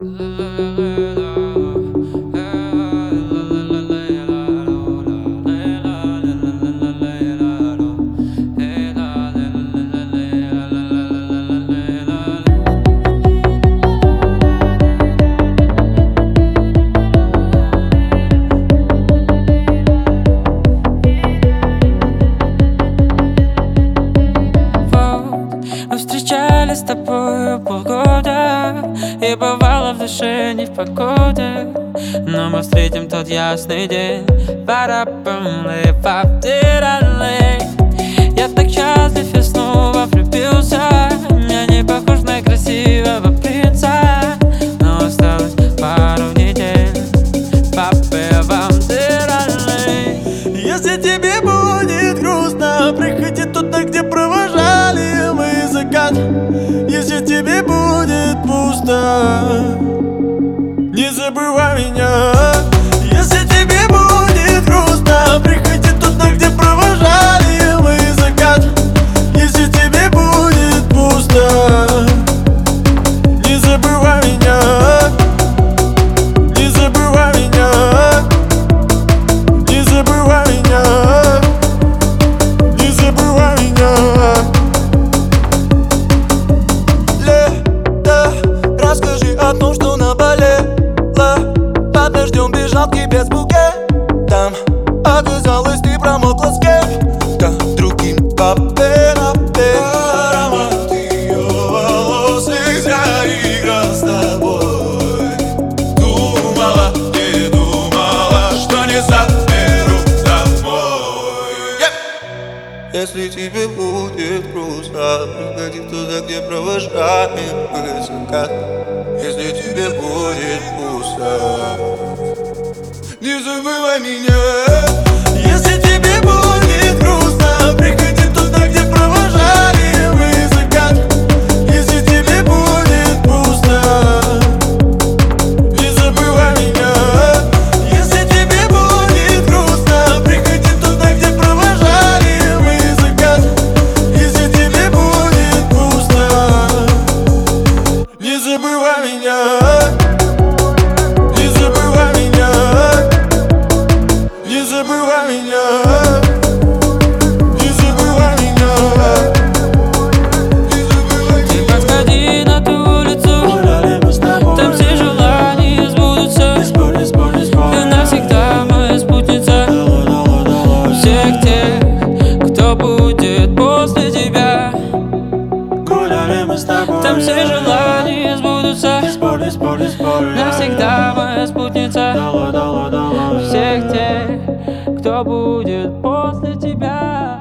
Мы встречались с тобою полгода, и бывало в душе не в погоде, но мы встретим тот ясный день. Я так счастлив, я снова влюбился. Я не похож на красивого принца, но осталось пару недель. Если тебе будет грустно, приходи туда, где провожали мы закат. Если тебе будет пусто, не забывай меня. Если тебе будет грустно, приходи туда, где провожали мы закат. Если тебе будет пусто, не забывай меня. Не забывай меня. Не забывай меня. Не забывай меня. Лето, расскажи о том, что наболело. Под дождем бежал к тебе с букетом. Оказалось, ты промокла с кем-то другим. Аромат ее волос и заиграл с тобой. Думала, не думала, что не заберу домой. Если тебе будет грустно, приходи туда, где провожаем мы закат. Если тебе будет пусто, не забывай меня. Если тебе будет грустно, приходи туда, где провожали мы закат. Если тебе будет пусто, не забывай меня. Если тебе будет грустно, приходи туда, где провожали мы закат. Если тебе будет пусто, не забывай меня. Не забывай меня. Не забывай меня. Не забывай меня. Не забывай Ты меня. подходи на ту улицу, там все желания сбудутся. Ты навсегда моя спутница. Всех тех, кто будет после тебя, Гуляли мы с тобой. там все желания сбудутся. Навсегда моя спутница. Всех тех, кто будет после тебя.